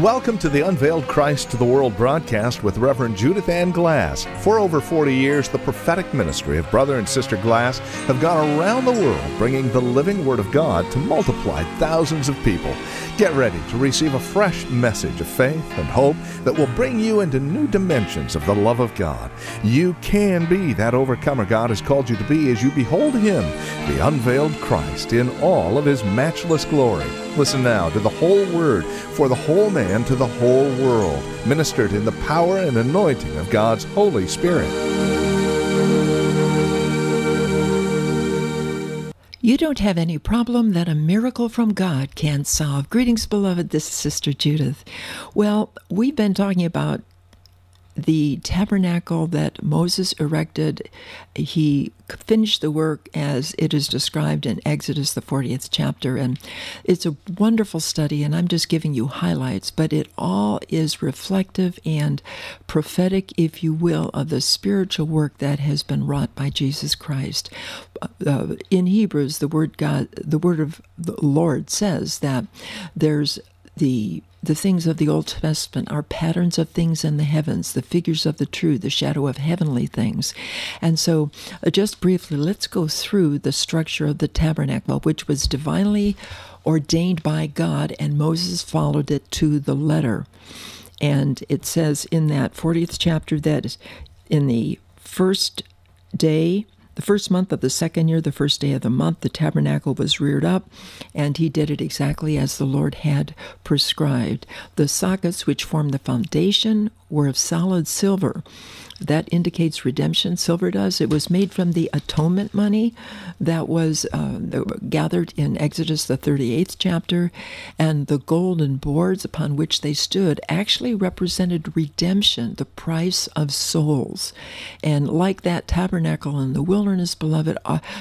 Welcome to the Unveiled Christ to the World broadcast with Reverend Judith Ann Glass. For over 40 years, the prophetic ministry of Brother and Sister Glass have gone around the world bringing the living Word of God to multiply thousands of people. Get ready to receive a fresh message of faith and hope that will bring you into new dimensions of the love of God. You can be that overcomer God has called you to be as you behold Him, the unveiled Christ, in all of His matchless glory. Listen now to the whole Word for the whole man to the whole world, ministered in the power and anointing of God's Holy Spirit. You don't have any problem that a miracle from God can't solve. Greetings, beloved. This is Sister Judith. Well, we've been talking about the tabernacle that Moses erected. He finished the work as it is described in Exodus, the 40th chapter, and it's a wonderful study, and I'm just giving you highlights, but it all is reflective and prophetic, if you will, of the spiritual work that has been wrought by Jesus Christ. In Hebrews, the word of the Lord says that there's the things of the Old Testament are patterns of things in the heavens, the figures of the true, the shadow of heavenly things. And so, just briefly, let's go through the structure of the tabernacle, which was divinely ordained by God, and Moses followed it to the letter. And it says in that 40th chapter that in the first day, the first month of the second year, the first day of the month, the tabernacle was reared up, and he did it exactly as the Lord had prescribed. The sockets which formed the foundation were of solid silver. That indicates redemption. Silver does. It was made from the atonement money that was gathered in Exodus, the 38th chapter, and the golden boards upon which they stood actually represented redemption, the price of souls. And like that tabernacle in the wilderness, beloved,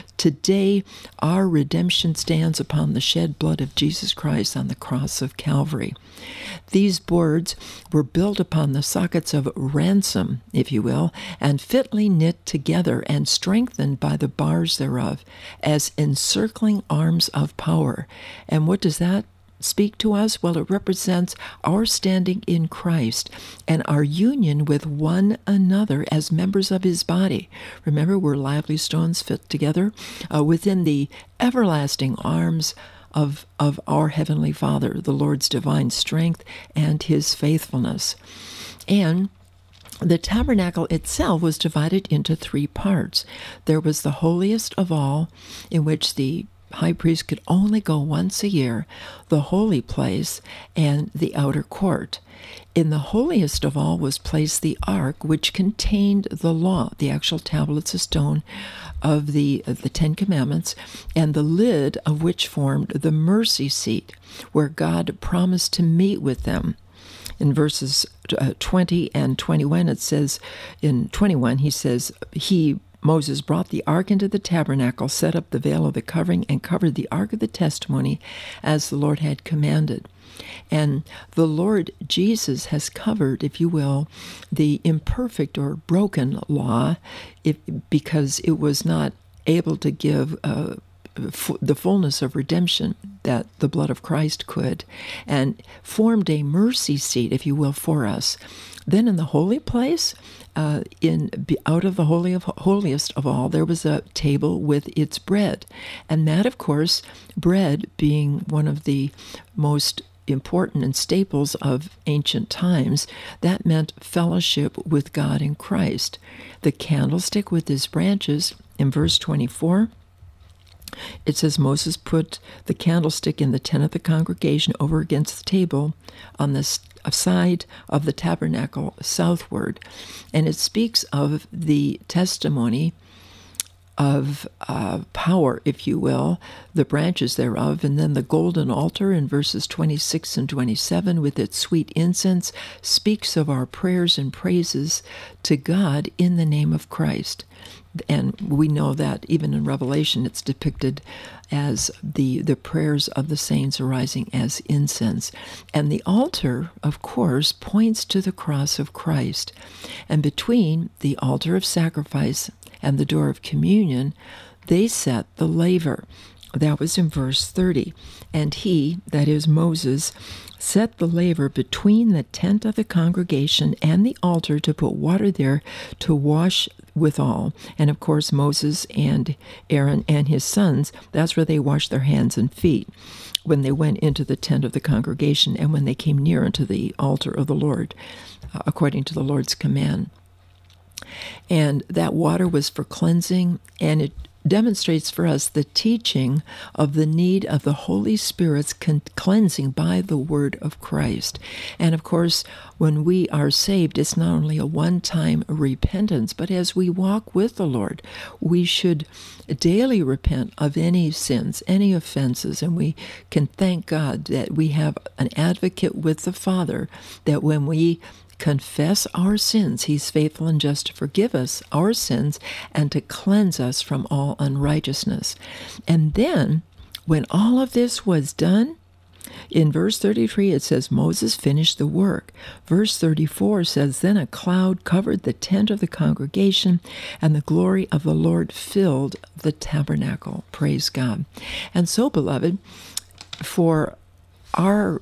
today our redemption stands upon the shed blood of Jesus Christ on the cross of Calvary. These boards were built upon the sockets of ransom, if you will, and fitly knit together and strengthened by the bars thereof as encircling arms of power. And what does that speak to us? Well, it represents our standing in Christ and our union with one another as members of His body. Remember, we're lively stones fit together within the everlasting arms of our Heavenly Father, the Lord's divine strength and His faithfulness. And the tabernacle itself was divided into three parts. There was the holiest of all, in which the high priest could only go once a year, the holy place, and the outer court. In the holiest of all was placed the ark, which contained the law, the actual tablets of stone of the Ten Commandments, and the lid of which formed the mercy seat, where God promised to meet with them. In verses 20 and 21, it says, in 21, he says, Moses brought the ark into the tabernacle, set up the veil of the covering, and covered the ark of the testimony as the Lord had commanded. And the Lord Jesus has covered, if you will, the imperfect or broken law, because it was not able to give the fullness of redemption that the blood of Christ could, and formed a mercy seat, if you will, for us. Then in the holy place, out of the holiest of all, there was a table with its bread. And that, of course, bread being one of the most important and staples of ancient times, that meant fellowship with God in Christ. The candlestick with its branches, in verse 24, it says Moses put the candlestick in the tent of the congregation over against the table on the side of the tabernacle southward. And it speaks of the testimony of power, if you will, the branches thereof, and then the golden altar in verses 26 and 27 with its sweet incense speaks of our prayers and praises to God in the name of Christ. And we know that even in Revelation it's depicted as the prayers of the saints arising as incense. And the altar, of course, points to the cross of Christ. And between the altar of sacrifice and the door of communion, they set the laver. That was in verse 30. And he, that is Moses, set the laver between the tent of the congregation and the altar to put water there to wash withal. And of course, Moses and Aaron and his sons, that's where they washed their hands and feet when they went into the tent of the congregation and when they came near unto the altar of the Lord, according to the Lord's command. And that water was for cleansing, and it demonstrates for us the teaching of the need of the Holy Spirit's cleansing by the word of Christ. And of course, when we are saved, it's not only a one-time repentance, but as we walk with the Lord, we should daily repent of any sins, any offenses, and we can thank God that we have an advocate with the Father, that when we confess our sins, he's faithful and just to forgive us our sins and to cleanse us from all unrighteousness. And then, when all of this was done, in verse 33 it says Moses finished the work. Verse 34 says, then a cloud covered the tent of the congregation, and the glory of the Lord filled the tabernacle. Praise God. And so, beloved, for our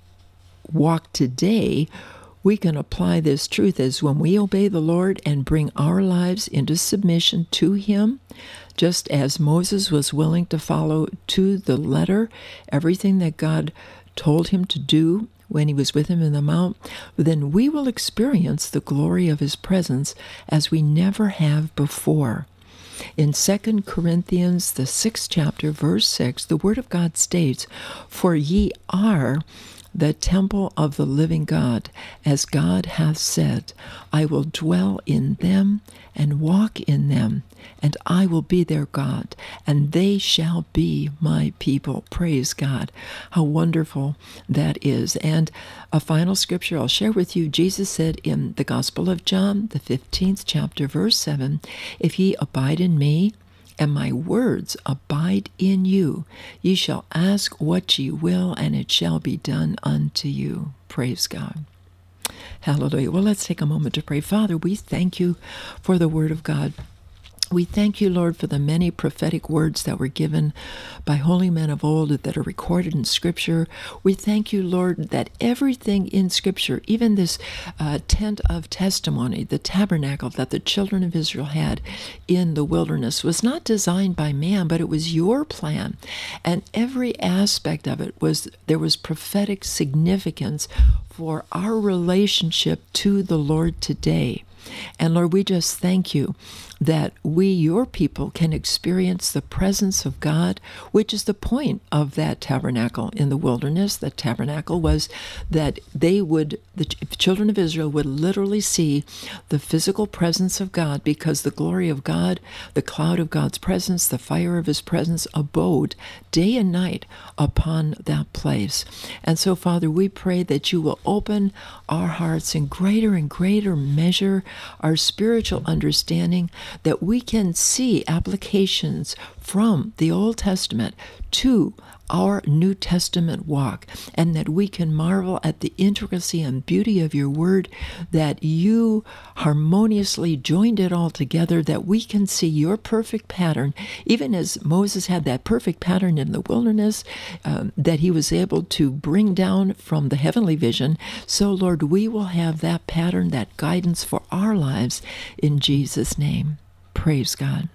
walk today, we can apply this truth as when we obey the Lord and bring our lives into submission to Him, just as Moses was willing to follow to the letter everything that God told him to do when he was with him in the mount, then we will experience the glory of His presence as we never have before. In 2 Corinthians, the 6th chapter, verse 6, the Word of God states, for ye are the temple of the living God, as God hath said, I will dwell in them and walk in them, and I will be their God, and they shall be my people. Praise God. How wonderful that is. And a final scripture I'll share with you. Jesus said in the Gospel of John, the 15th chapter, verse 7, if ye abide in me, and my words abide in you, ye shall ask what ye will, and it shall be done unto you. Praise God. Hallelujah. Well, let's take a moment to pray. Father, we thank you for the Word of God. We thank you, Lord, for the many prophetic words that were given by holy men of old that are recorded in Scripture. We thank you, Lord, that everything in Scripture, even this tent of testimony, the tabernacle that the children of Israel had in the wilderness, was not designed by man, but it was your plan. And every aspect of it there was prophetic significance for our relationship to the Lord today. And Lord, we just thank you that we, your people, can experience the presence of God, which is the point of that tabernacle in the wilderness. The tabernacle was that the children of Israel would literally see the physical presence of God, because the glory of God, the cloud of God's presence, the fire of His presence abode day and night upon that place. And so, Father, we pray that you will open our hearts in greater and greater measure, our spiritual understanding, that we can see applications from the Old Testament to our New Testament walk, and that we can marvel at the intricacy and beauty of your word, that you harmoniously joined it all together, that we can see your perfect pattern, even as Moses had that perfect pattern in the wilderness that he was able to bring down from the heavenly vision. So, Lord, we will have that pattern, that guidance for our lives in Jesus' name. Praise God.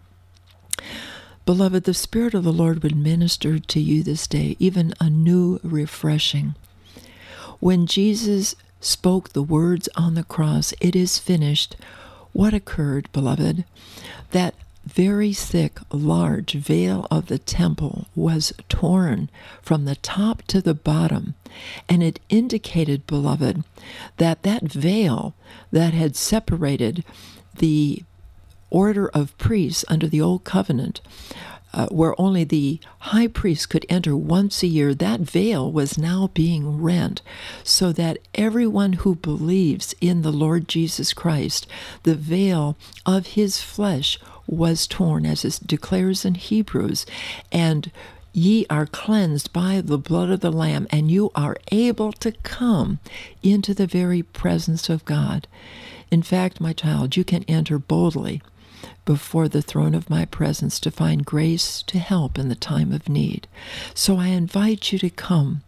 Beloved, the Spirit of the Lord would minister to you this day, even a new refreshing. When Jesus spoke the words on the cross, it is finished, what occurred, beloved? That very thick, large veil of the temple was torn from the top to the bottom. And it indicated, beloved, that that veil that had separated the order of priests under the Old Covenant, where only the high priest could enter once a year, that veil was now being rent, so that everyone who believes in the Lord Jesus Christ, the veil of His flesh was torn, as it declares in Hebrews, and ye are cleansed by the blood of the Lamb, and you are able to come into the very presence of God. In fact, my child, you can enter boldly before the throne of my presence to find grace to help in the time of need. So I invite you to come.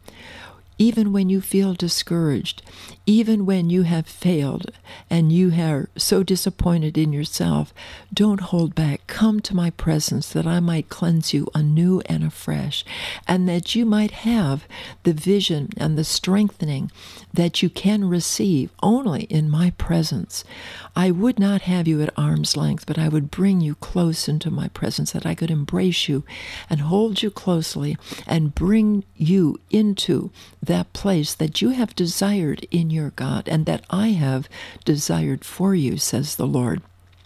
Even when you feel discouraged, even when you have failed and you are so disappointed in yourself, don't hold back. Come to my presence that I might cleanse you anew and afresh, and that you might have the vision and the strengthening that you can receive only in my presence. I would not have you at arm's length, but I would bring you close into my presence, that I could embrace you and hold you closely and bring you into that place that you have desired in your God and that I have desired for you, says the Lord.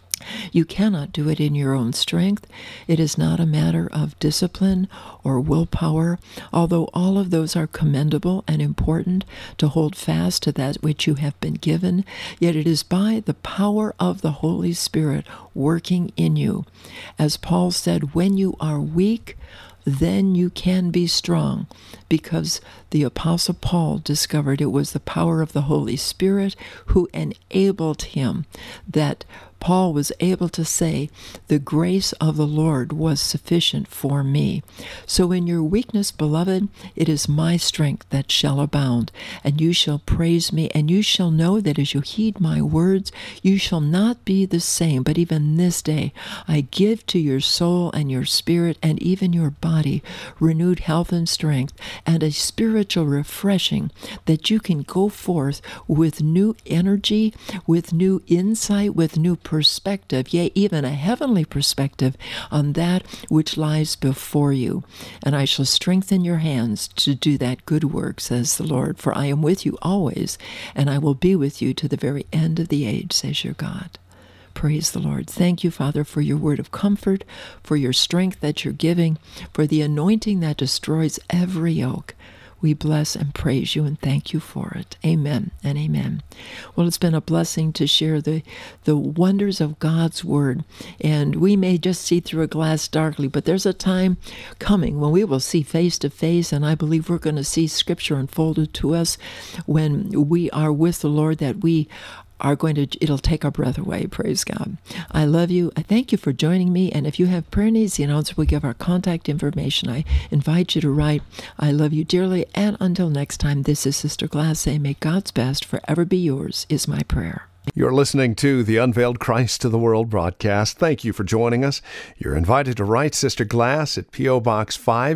You cannot do it in your own strength. It is not a matter of discipline or willpower, although all of those are commendable and important to hold fast to that which you have been given. Yet it is by the power of the Holy Spirit working in you. As Paul said, when you are weak, then you can be strong, because the Apostle Paul discovered it was the power of the Holy Spirit who enabled him, that Paul was able to say, the grace of the Lord was sufficient for me. So in your weakness, beloved, it is my strength that shall abound, and you shall praise me, and you shall know that as you heed my words, you shall not be the same. But even this day, I give to your soul and your spirit and even your body renewed health and strength and a spiritual refreshing, that you can go forth with new energy, with new insight, with new perspective, yea, even a heavenly perspective on that which lies before you. And I shall strengthen your hands to do that good work, says the Lord. For I am with you always, and I will be with you to the very end of the age, says your God. Praise the Lord. Thank you, Father, for your word of comfort, for your strength that you're giving, for the anointing that destroys every yoke. We bless and praise you and thank you for it. Amen and amen. Well, it's been a blessing to share the wonders of God's word. And we may just see through a glass darkly, but there's a time coming when we will see face to face, and I believe we're going to see Scripture unfolded to us when we are with the Lord, that we are going to, it'll take our breath away. Praise God. I love you. I thank you for joining me. And if you have prayer needs, we give our contact information. I invite you to write. I love you dearly. And until next time, this is Sister Glass saying, may God's best forever be yours, is my prayer. You're listening to the Unveiled Christ to the World broadcast. Thank you for joining us. You're invited to write Sister Glass at P.O. Box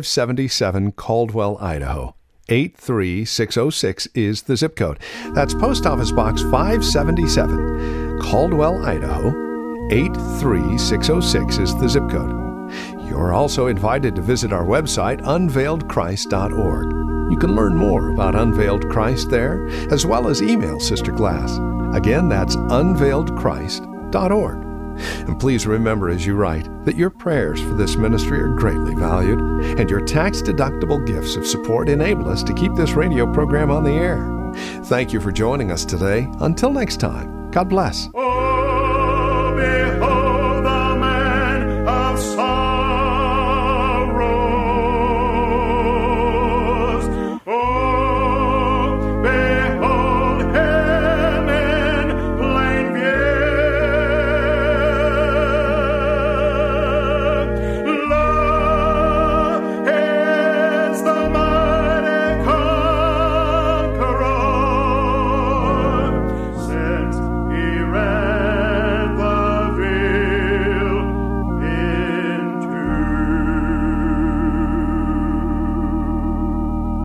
577, Caldwell, Idaho. 83606 is the zip code. That's Post Office Box 577, Caldwell, Idaho. 83606 is the zip code. You're also invited to visit our website, unveiledchrist.org. You can learn more about Unveiled Christ there, as well as email Sister Glass. Again, that's unveiledchrist.org. And please remember as you write that your prayers for this ministry are greatly valued, and your tax-deductible gifts of support enable us to keep this radio program on the air. Thank you for joining us today. Until next time, God bless.